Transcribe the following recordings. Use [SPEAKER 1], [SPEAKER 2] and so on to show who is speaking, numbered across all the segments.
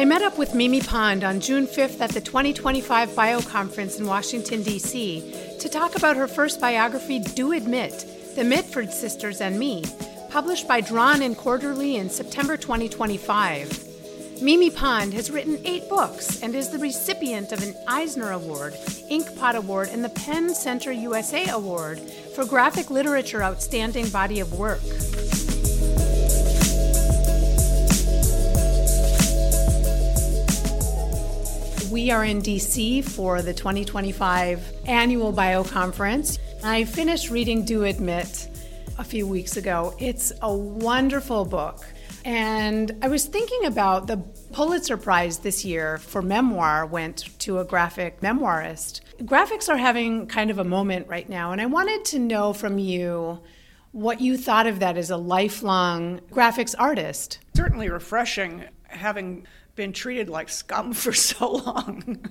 [SPEAKER 1] I met up with Mimi Pond on June 5th at the 2025 Bio Conference in Washington, D.C. to talk about her first biography, Do Admit, The Mitford Sisters and Me, published by Drawn and Quarterly in September 2025. Mimi Pond has written 8 books and is the recipient of an Eisner Award, Inkpot Award, and the Penn Center USA Award for Graphic Literature Outstanding Body of Work. We are in DC for the 2025 annual Bio Conference. I finished reading Do Admit a few weeks ago. It's a wonderful book. And I was thinking about the Pulitzer Prize this year for memoir went to a graphic memoirist. Graphics are having kind of a moment right now, and I wanted to know from you what you thought of that as a lifelong graphics artist.
[SPEAKER 2] Certainly refreshing, having been treated like scum for so long.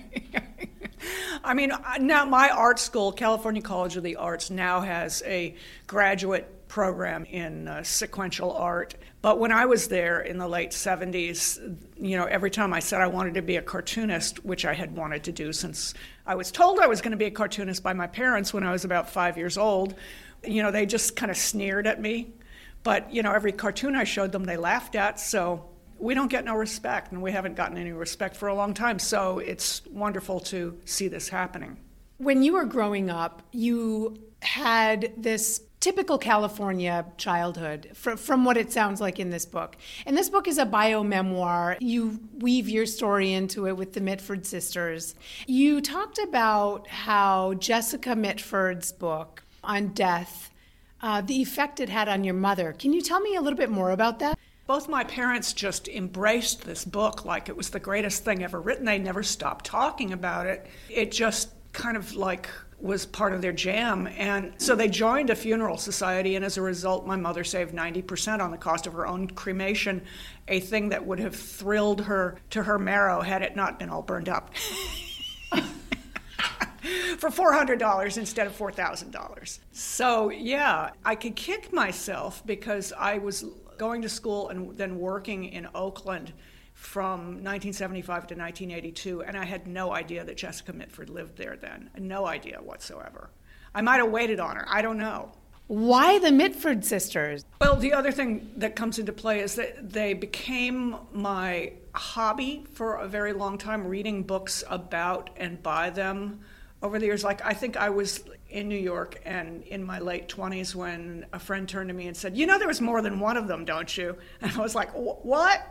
[SPEAKER 2] I mean, now my art school, California College of the Arts, now has a graduate program in sequential art. But when I was there in the late 70s, every time I said I wanted to be a cartoonist, which I had wanted to do since I was told I was going to be a cartoonist by my parents when I was about 5 years old, they just kind of sneered at me. But, every cartoon I showed them, they laughed at, so we don't get no respect, and we haven't gotten any respect for a long time, so it's wonderful to see this happening.
[SPEAKER 1] When you were growing up, you had this typical California childhood, from what it sounds like in this book. And this book is a bio-memoir. You weave your story into it with the Mitford sisters. You talked about how Jessica Mitford's book on death, the effect it had on your mother. Can you tell me a little bit more about that?
[SPEAKER 2] Both my parents just embraced this book like it was the greatest thing ever written. They never stopped talking about it. It just kind of was part of their jam. And so they joined a funeral society, and as a result, my mother saved 90% on the cost of her own cremation, a thing that would have thrilled her to her marrow had it not been all burned up. For $400 instead of $4,000. So yeah, I could kick myself because I was going to school and then working in Oakland from 1975 to 1982, and I had no idea that Jessica Mitford lived there then. No idea whatsoever. I might have waited on her. I don't know.
[SPEAKER 1] Why the Mitford sisters?
[SPEAKER 2] Well, the other thing that comes into play is that they became my hobby for a very long time, reading books about and by them over the years. I think I was in New York and in my late 20s when a friend turned to me and said, there was more than one of them, don't you? And I was like, what?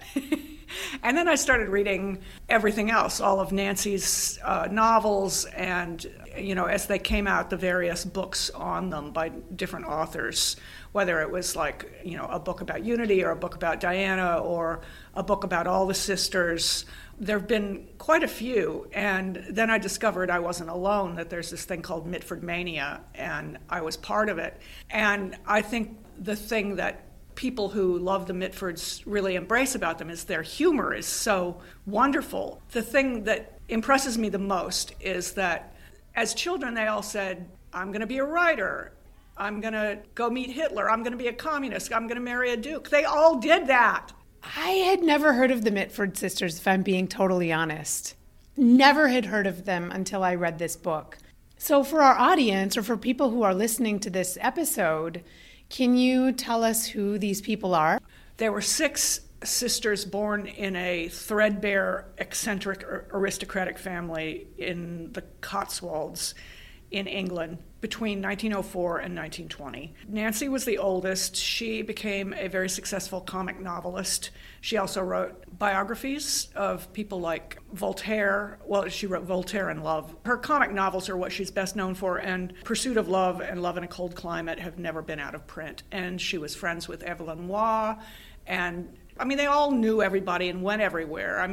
[SPEAKER 2] And then I started reading everything else, all of Nancy's novels, and, as they came out, the various books on them by different authors, whether it was a book about Unity or a book about Diana or a book about all the sisters. There have been quite a few, and then I discovered I wasn't alone, that there's this thing called Mitford Mania, and I was part of it. And I think the thing that people who love the Mitfords really embrace about them is their humor is so wonderful. The thing that impresses me the most is that as children they all said, I'm going to be a writer, I'm going to go meet Hitler, I'm going to be a communist, I'm going to marry a duke. They all did that.
[SPEAKER 1] I had never heard of the Mitford sisters, if I'm being totally honest. Never had heard of them until I read this book. So for our audience, or for people who are listening to this episode, can you tell us who these people are?
[SPEAKER 2] There were 6 sisters born in a threadbare, eccentric, aristocratic family in the Cotswolds in England between 1904 and 1920. Nancy was the oldest. She became a very successful comic novelist. She also wrote biographies of people like Voltaire. Well, she wrote Voltaire and Love. Her comic novels are what she's best known for, and Pursuit of Love and Love in a Cold Climate have never been out of print. And she was friends with Evelyn Waugh, and they all knew everybody and went everywhere.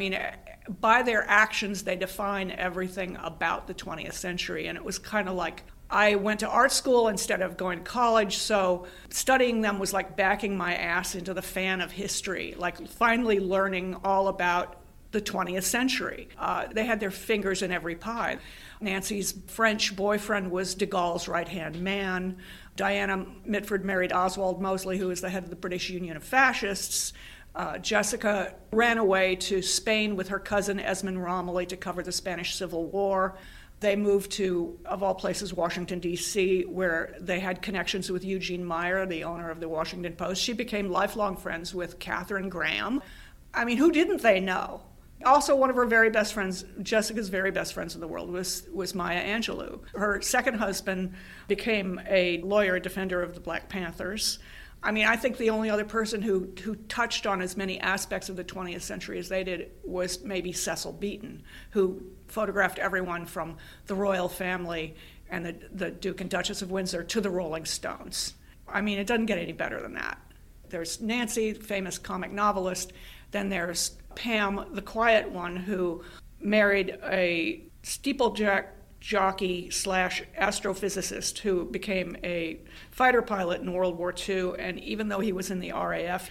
[SPEAKER 2] By their actions, they define everything about the 20th century. And it was kind of like, I went to art school instead of going to college, so studying them was like backing my ass into the fan of history, like finally learning all about the 20th century. They had their fingers in every pie. Nancy's French boyfriend was de Gaulle's right-hand man. Diana Mitford married Oswald Mosley, who was the head of the British Union of Fascists. Jessica ran away to Spain with her cousin Esmond Romilly to cover the Spanish Civil War. They moved to, of all places, Washington, D.C., where they had connections with Eugene Meyer, the owner of the Washington Post. She became lifelong friends with Katharine Graham. I mean, who didn't they know? Also, one of her very best friends, Jessica's very best friends in the world, was Maya Angelou. Her second husband became a lawyer, a defender of the Black Panthers. I mean, I think the only other person who touched on as many aspects of the 20th century as they did was maybe Cecil Beaton, who photographed everyone from the royal family and the Duke and Duchess of Windsor to the Rolling Stones. I mean, it doesn't get any better than that. There's Nancy, famous comic novelist. Then there's Pam, the quiet one, who married a steeplejack jockey / astrophysicist who became a fighter pilot in World War II, and even though he was in the RAF,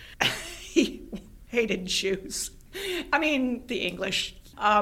[SPEAKER 2] he hated Jews. I mean, the English.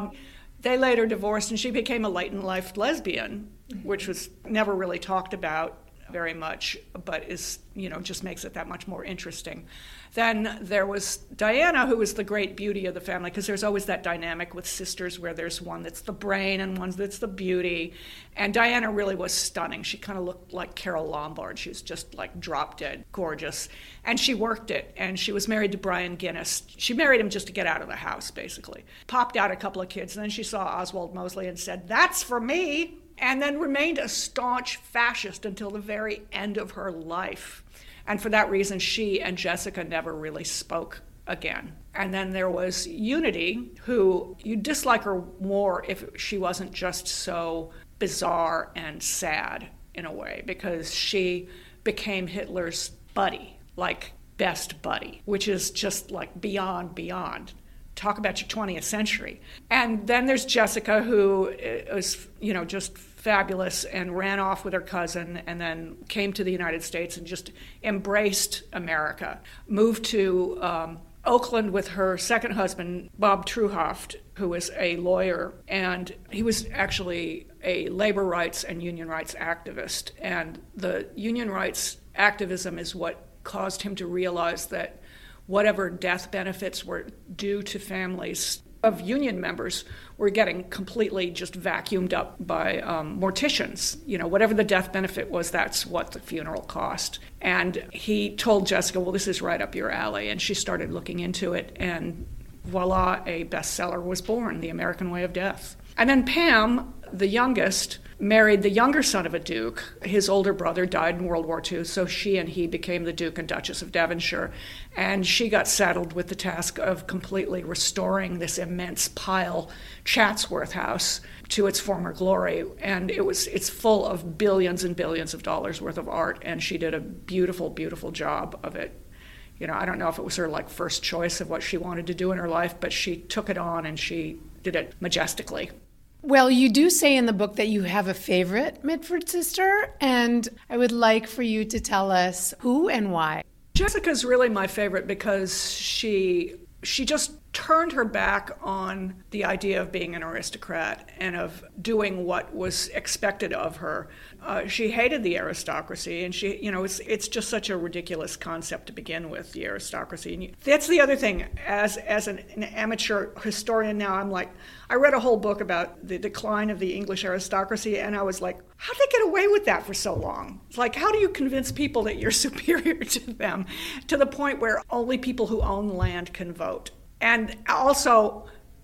[SPEAKER 2] They later divorced, and she became a late-in-life lesbian, which was never really talked about very much, but is, just makes it that much more interesting. Then there was Diana, who was the great beauty of the family, because there's always that dynamic with sisters where there's one that's the brain and one that's the beauty. And Diana really was stunning. She kind of looked like Carole Lombard. She was just like drop dead gorgeous. And she worked it, and she was married to Brian Guinness. She married him just to get out of the house, basically. Popped out a couple of kids, and then she saw Oswald Mosley and said, "That's for me," and then remained a staunch fascist until the very end of her life. And for that reason, she and Jessica never really spoke again. And then there was Unity, who you'd dislike her more if she wasn't just so bizarre and sad in a way, because she became Hitler's buddy, like best buddy, which is just like beyond. Talk about your 20th century. And then there's Jessica, who is, just fabulous and ran off with her cousin and then came to the United States and just embraced America. Moved to Oakland with her second husband, Bob Truhoft, who was a lawyer, and he was actually a labor rights and union rights activist. And the union rights activism is what caused him to realize that whatever death benefits were due to families of union members were getting completely just vacuumed up by morticians. Whatever the death benefit was, that's what the funeral cost. And he told Jessica, well, this is right up your alley. And she started looking into it, and voila, a bestseller was born, The American Way of Death. And then Pam, the youngest, married the younger son of a duke. His older brother died in World War II, so she and he became the Duke and Duchess of Devonshire. And she got saddled with the task of completely restoring this immense pile, Chatsworth House, to its former glory. And it's full of billions and billions of dollars worth of art, and she did a beautiful, beautiful job of it. I don't know if it was her first choice of what she wanted to do in her life, but she took it on and she did it majestically.
[SPEAKER 1] Well, you do say in the book that you have a favorite Mitford sister, and I would like for you to tell us who and why.
[SPEAKER 2] Jessica's really my favorite because she just turned her back on the idea of being an aristocrat and of doing what was expected of her. She hated the aristocracy, and it's just such a ridiculous concept to begin with, the aristocracy. And that's the other thing. As an amateur historian now, I'm like, I read a whole book about the decline of the English aristocracy, and I was like, how'd they get away with that for so long? It's like, how do you convince people that you're superior to them to the point where only people who own land can vote? And also,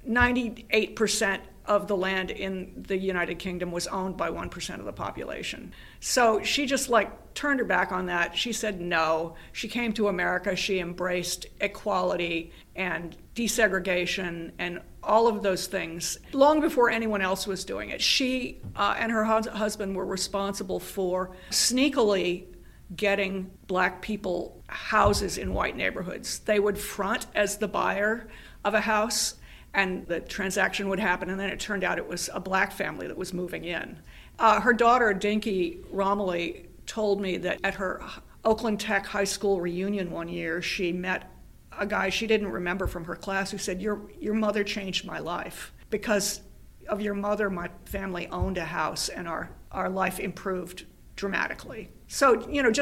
[SPEAKER 2] 98% of the land in the United Kingdom was owned by 1% of the population. So she just turned her back on that. She said no. She came to America. She embraced equality and desegregation and all of those things long before anyone else was doing it. She and her husband were responsible for sneakily getting black people houses in white neighborhoods. They would front as the buyer of a house, and the transaction would happen, and then it turned out it was a black family that was moving in. Her daughter, Dinky Romilly, told me that at her Oakland Tech High School reunion one year, she met a guy she didn't remember from her class who said, your mother changed my life. Because of your mother, my family owned a house, and our life improved dramatically. So, just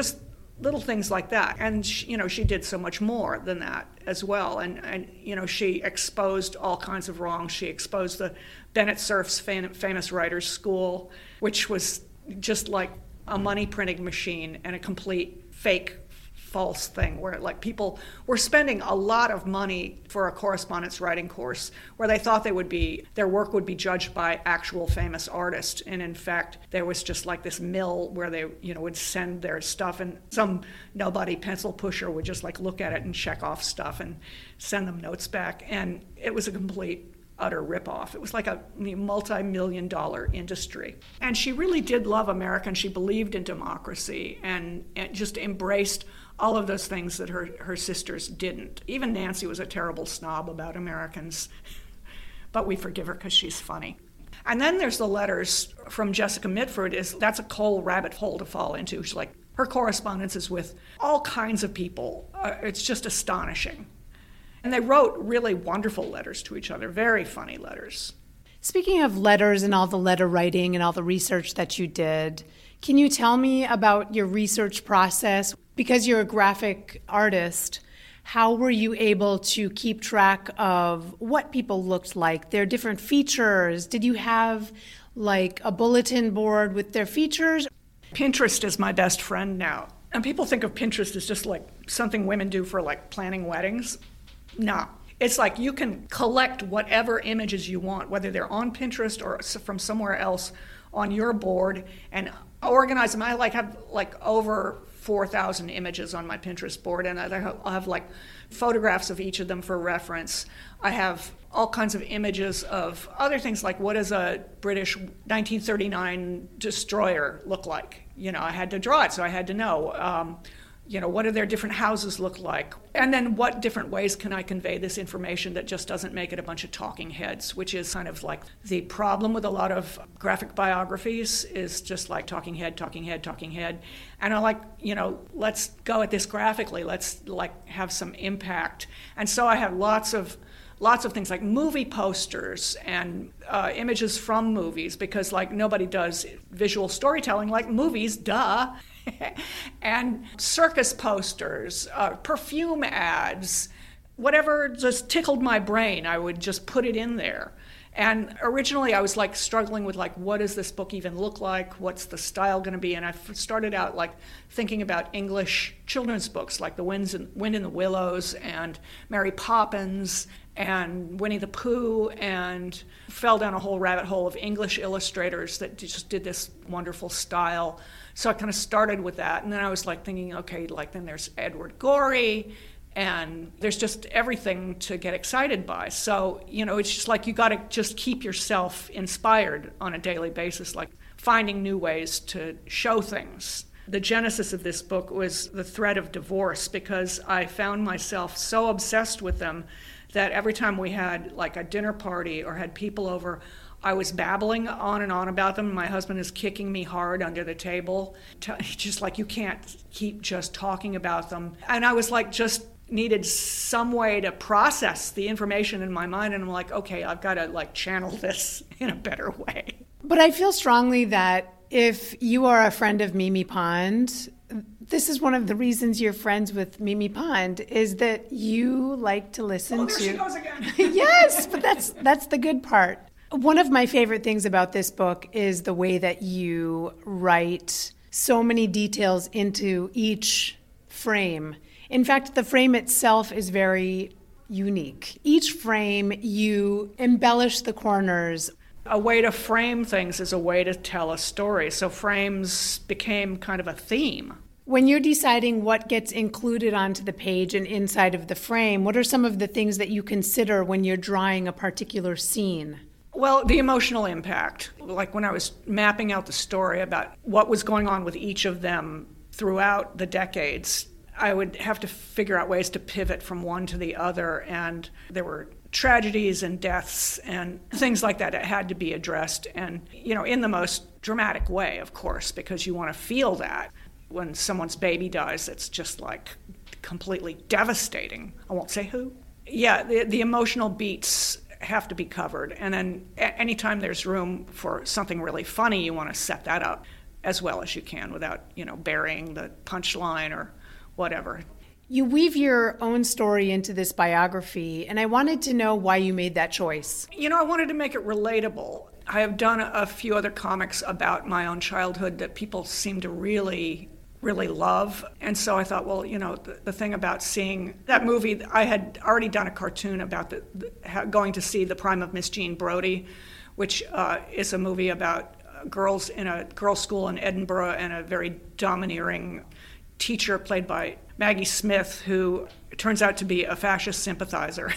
[SPEAKER 2] little things like that. And she did so much more than that as well. And she exposed all kinds of wrongs. She exposed the Bennett Cerf's famous writers' school, which was just like a money printing machine and a complete fake, false thing where like people were spending a lot of money for a correspondence writing course where they thought their work would be judged by actual famous artists, and in fact there was just like this mill where they would send their stuff, and some nobody pencil pusher would just like look at it and check off stuff and send them notes back, and it was a complete utter ripoff. It was like a multi-million-dollar industry. And she really did love America, and she believed in democracy and just embraced all of those things that her sisters didn't. Even Nancy was a terrible snob about Americans, but we forgive her because she's funny. And then there's the letters from Jessica Mitford. That's a cold rabbit hole to fall into. She's like, her correspondence is with all kinds of people. It's just astonishing. And they wrote really wonderful letters to each other, very funny letters.
[SPEAKER 1] Speaking of letters and all the letter writing and all the research that you did, can you tell me about your research process? Because you're a graphic artist, how were you able to keep track of what people looked like, their different features? Did you have like a bulletin board with their features?
[SPEAKER 2] Pinterest is my best friend now. And people think of Pinterest as just like something women do for like planning weddings. No. It's like you can collect whatever images you want, whether they're on Pinterest or from somewhere else, on your board and organize them. I have over 4,000 images on my Pinterest board, and I'll have like photographs of each of them for reference. I have all kinds of images of other things, like what does a British 1939 destroyer look like? I had to draw it, so I had to know. What do their different houses look like? And then what different ways can I convey this information that just doesn't make it a bunch of talking heads, which is kind of like the problem with a lot of graphic biographies is just like talking head, talking head, talking head. And I'm like, let's go at this graphically. Let's like have some impact. And so I have lots of things like movie posters and images from movies, because like nobody does visual storytelling like movies, duh. And circus posters, perfume ads, whatever just tickled my brain, I would just put it in there. And originally I was like struggling with like, what does this book even look like? What's the style going to be? And I started out like thinking about English children's books like The Wind in the Willows and Mary Poppins and Winnie the Pooh, and fell down a whole rabbit hole of English illustrators that just did this wonderful style. So I kind of started with that, and then I was like thinking, okay, like then there's Edward Gorey, and there's just everything to get excited by. So, it's just like you got to just keep yourself inspired on a daily basis, like finding new ways to show things. The genesis of this book was the threat of divorce, because I found myself so obsessed with them that every time we had like a dinner party or had people over, I was babbling on and on about them. My husband is kicking me hard under the table. Just like, you can't keep just talking about them. And I was like, just needed some way to process the information in my mind. And I'm like, okay, I've got to like channel this in a better way.
[SPEAKER 1] But I feel strongly that if you are a friend of Mimi Pond, this is one of the reasons you're friends with Mimi Pond, is that you like to listen
[SPEAKER 2] to... Oh, there she goes again.
[SPEAKER 1] Yes, but that's the good part. One of my favorite things about this book is the way that you write so many details into each frame. In fact, the frame itself is very unique. Each frame, you embellish the corners.
[SPEAKER 2] A way to frame things is a way to tell a story. So frames became kind of a theme.
[SPEAKER 1] When you're deciding what gets included onto the page and inside of the frame, what are some of the things that you consider when you're drawing a particular scene?
[SPEAKER 2] Well, the emotional impact. Like when I was mapping out the story about what was going on with each of them throughout the decades, I would have to figure out ways to pivot from one to the other. And there were tragedies and deaths and things like that had to be addressed. And, in the most dramatic way, of course, because you want to feel that. When someone's baby dies, it's just like completely devastating. I won't say who. Yeah, the emotional beats have to be covered. And then anytime there's room for something really funny, you want to set that up. as well as you can without, burying the punchline or whatever.
[SPEAKER 1] You weave your own story into this biography, and I wanted to know why you made that choice.
[SPEAKER 2] I wanted to make it relatable. I have done a few other comics about my own childhood that people seem to really, really love. And so I thought, well, the thing about seeing that movie, I had already done a cartoon about going to see The Prime of Miss Jean Brodie, which is a movie about girls in a girls' school in Edinburgh and a very domineering teacher played by Maggie Smith, who turns out to be a fascist sympathizer.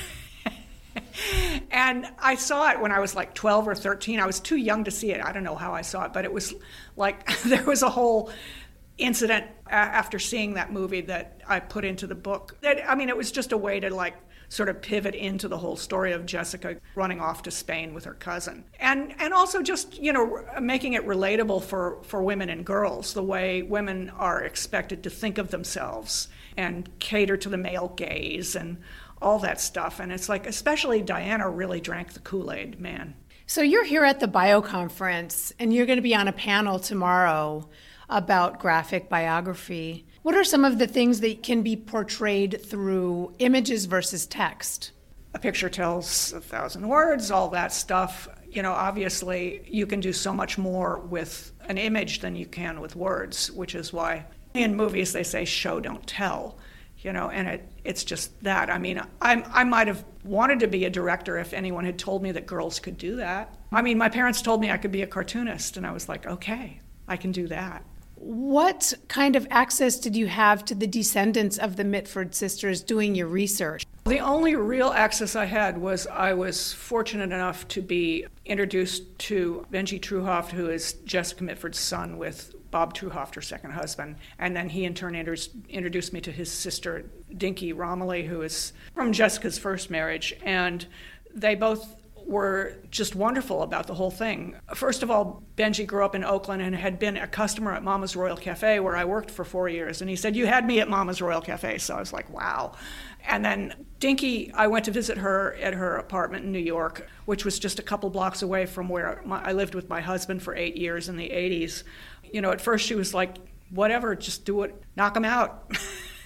[SPEAKER 2] And I saw it when I was like 12 or 13. I was too young to see it. I don't know how I saw it, but it was like there was a whole incident after seeing that movie that I put into the book. It was just a way to sort of pivot into the whole story of Jessica running off to Spain with her cousin. And also just, making it relatable for women and girls, the way women are expected to think of themselves and cater to the male gaze and all that stuff. And it's like, especially Diana really drank the Kool-Aid, man.
[SPEAKER 1] So you're here at the Bio Conference, and you're going to be on a panel tomorrow about graphic biography. What are some of the things that can be portrayed through images versus text?
[SPEAKER 2] A picture tells 1,000 words, all that stuff. Obviously, you can do so much more with an image than you can with words, which is why in movies they say show, don't tell. And it's just that. I might have wanted to be a director if anyone had told me that girls could do that. My parents told me I could be a cartoonist, and I was like, okay, I can do that.
[SPEAKER 1] What kind of access did you have to the descendants of the Mitford sisters doing your research?
[SPEAKER 2] The only real access I had was I was fortunate enough to be introduced to Benji Truhoft, who is Jessica Mitford's son with Bob Truhoft, her second husband. And then he in turn introduced me to his sister, Dinky Romilly, who is from Jessica's first marriage. And they both were just wonderful about the whole thing. First of all, Benji grew up in Oakland and had been a customer at Mama's Royal Cafe, where I worked for 4 years. And he said, you had me at Mama's Royal Cafe. So I was like, wow. And then Dinky, I went to visit her at her apartment in New York, which was just a couple blocks away from where I lived with my husband for 8 years in the 80s. At first she was like, whatever, just do it, knock him out.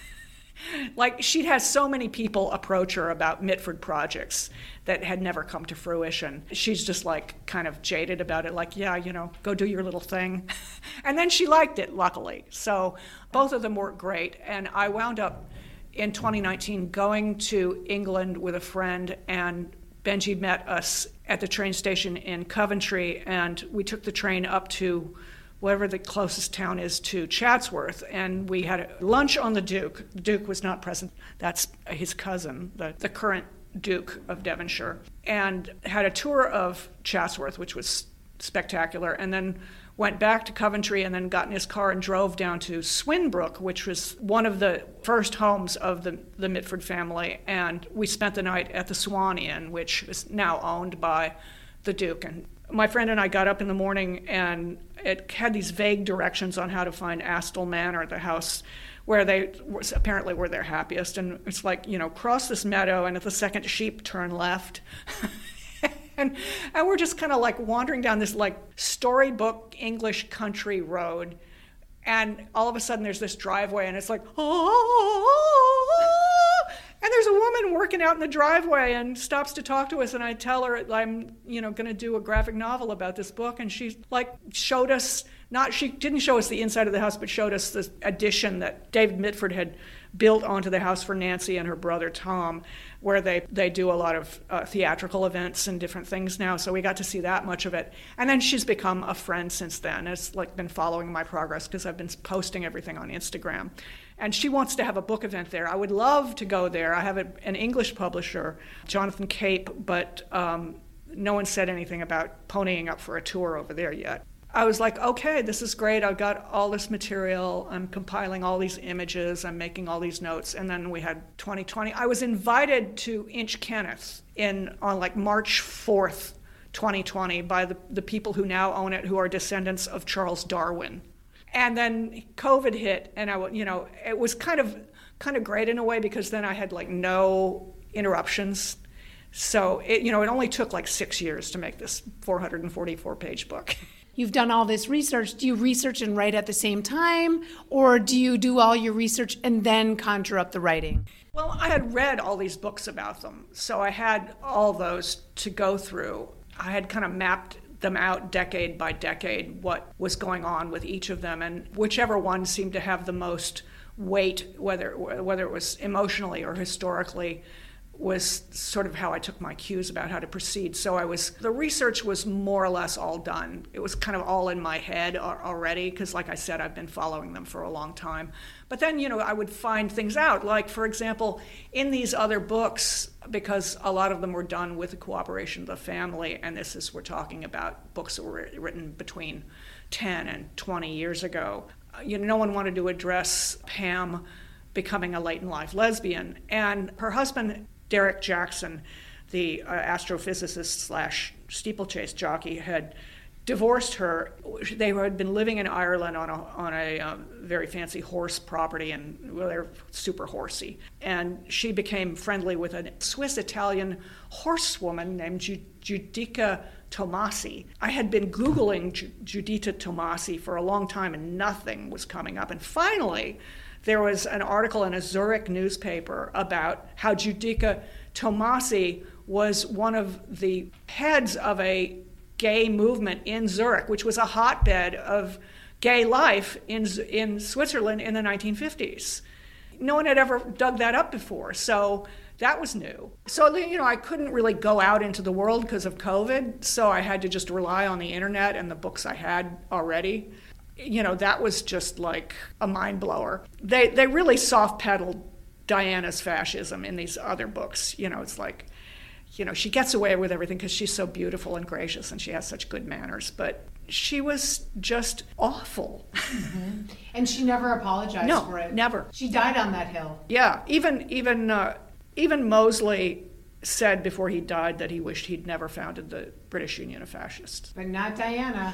[SPEAKER 2] She'd had so many people approach her about Mitford projects that had never come to fruition. She's just kind of jaded about it, yeah, go do your little thing. And then she liked it, luckily. So both of them were great. And I wound up in 2019 going to England with a friend, and Benji met us at the train station in Coventry, and we took the train up to whatever the closest town is to Chatsworth, and we had lunch on the Duke. The Duke was not present. That's his cousin, the current Duke of Devonshire, and had a tour of Chatsworth, which was spectacular, and then went back to Coventry and then got in his car and drove down to Swinbrook, which was one of the first homes of the Mitford family, and we spent the night at the Swan Inn, which is now owned by the Duke. And my friend and I got up in the morning, and it had these vague directions on how to find Astle Manor, the house where they apparently were their happiest. And it's cross this meadow, and at the second sheep, turn left. and we're just kind of wandering down this storybook English country road. And all of a sudden there's this driveway, and it's and there's a woman working out in the driveway and stops to talk to us, and I tell her I'm, going to do a graphic novel about this book, and she showed us, she didn't show us the inside of the house, but showed us this addition that David Mitford had built onto the house for Nancy and her brother Tom, where they do a lot of theatrical events and different things now, so we got to see that much of it. And then she's become a friend since then. It's been following my progress because I've been posting everything on Instagram. And she wants to have a book event there. I would love to go there. I have an English publisher, Jonathan Cape, but no one said anything about ponying up for a tour over there yet. I was like, okay, this is great. I've got all this material. I'm compiling all these images. I'm making all these notes. And then we had 2020. I was invited to Inch Kenneth on March 4th, 2020 by the people who now own it, who are descendants of Charles Darwin. And then COVID hit, and it was kind of great in a way, because then I had no interruptions. So it only took 6 years to make this 444-page book.
[SPEAKER 1] you've done all this research. Do you research and write at the same time, or do you do all your research and then conjure up the writing?
[SPEAKER 2] Well, I had read all these books about them, so I had all those to go through. I had kind of mapped them out decade by decade, what was going on with each of them, and whichever one seemed to have the most weight, whether it was emotionally or historically, was sort of how I took my cues about how to proceed. So the research was more or less all done. It was kind of all in my head already, because like I said, I've been following them for a long time. But then, I would find things out. Like, for example, in these other books, because a lot of them were done with the cooperation of the family, and we're talking about books that were written between 10 and 20 years ago. No one wanted to address Pam becoming a late-in-life lesbian. And her husband, Derek Jackson, the astrophysicist / steeplechase jockey, had divorced her. They had been living in Ireland on a very fancy horse property, and they're super horsey. And she became friendly with a Swiss-Italian horsewoman named Giudica Tomasi. I had been Googling Giudica Tomasi for a long time, and nothing was coming up. And finally, there was an article in a Zurich newspaper about how Giudica Tomasi was one of the heads of a gay movement in Zurich, which was a hotbed of gay life in Switzerland in the 1950s. No one had ever dug that up before, so that was new. So, I couldn't really go out into the world because of COVID, so I had to just rely on the internet and the books I had already. That was just like a mind blower. They really soft pedaled Diana's fascism in these other books. It's like, she gets away with everything because she's so beautiful and gracious and she has such good manners. But she was just awful.
[SPEAKER 1] Mm-hmm. And she never apologized for it.
[SPEAKER 2] No, never.
[SPEAKER 1] She died on that hill.
[SPEAKER 2] Yeah, even Mosley said before he died that he wished he'd never founded the British Union of Fascists.
[SPEAKER 1] But not Diana.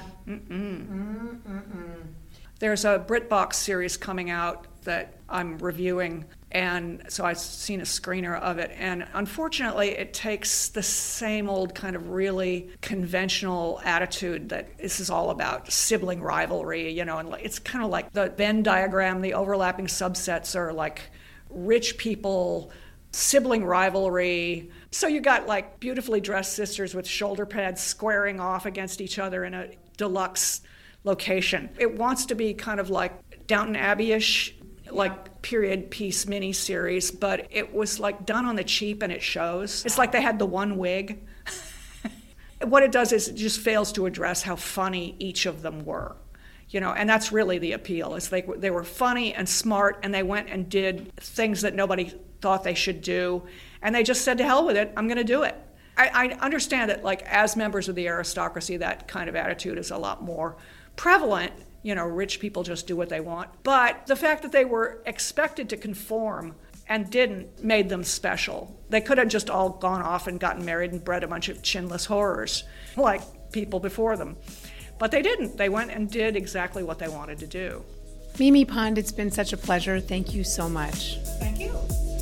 [SPEAKER 2] There's a BritBox series coming out that I'm reviewing, and so I've seen a screener of it, and unfortunately it takes the same old kind of really conventional attitude that this is all about sibling rivalry, and it's kind of like the Venn diagram, the overlapping subsets are like rich people, sibling rivalry. So you got like beautifully dressed sisters with shoulder pads squaring off against each other in a deluxe location. It wants to be kind of like Downton Abbey-ish, like period piece miniseries, but it was like done on the cheap and it shows. It's like they had the one wig. What it does is it just fails to address how funny each of them were. And that's really the appeal. Is they were funny and smart, and they went and did things that nobody thought they should do, and they just said, to hell with it, I'm going to do it. I understand that, like, as members of the aristocracy, that kind of attitude is a lot more prevalent. Rich people just do what they want. But the fact that they were expected to conform and didn't made them special. They could have just all gone off and gotten married and bred a bunch of chinless horrors like people before them. But they didn't. They went and did exactly what they wanted to do.
[SPEAKER 1] Mimi Pond, it's been such a pleasure. Thank you so much.
[SPEAKER 2] Thank you.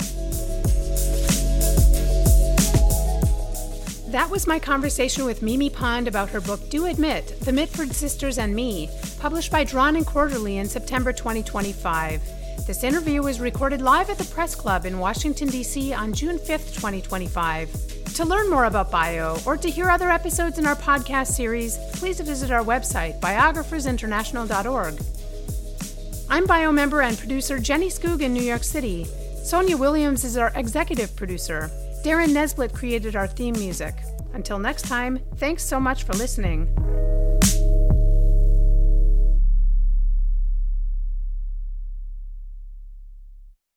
[SPEAKER 1] That was my conversation with Mimi Pond about her book, Do Admit, The Mitford Sisters and Me, published by Drawn and Quarterly in September 2025. This interview was recorded live at the Press Club in Washington, D.C. on June 5th, 2025. To learn more about Bio or to hear other episodes in our podcast series, please visit our website, biographersinternational.org. I'm Bio member and producer Jenny Skoog in New York City. Sonia Williams is our executive producer. Darren Nesbitt created our theme music. Until next time, thanks so much for listening.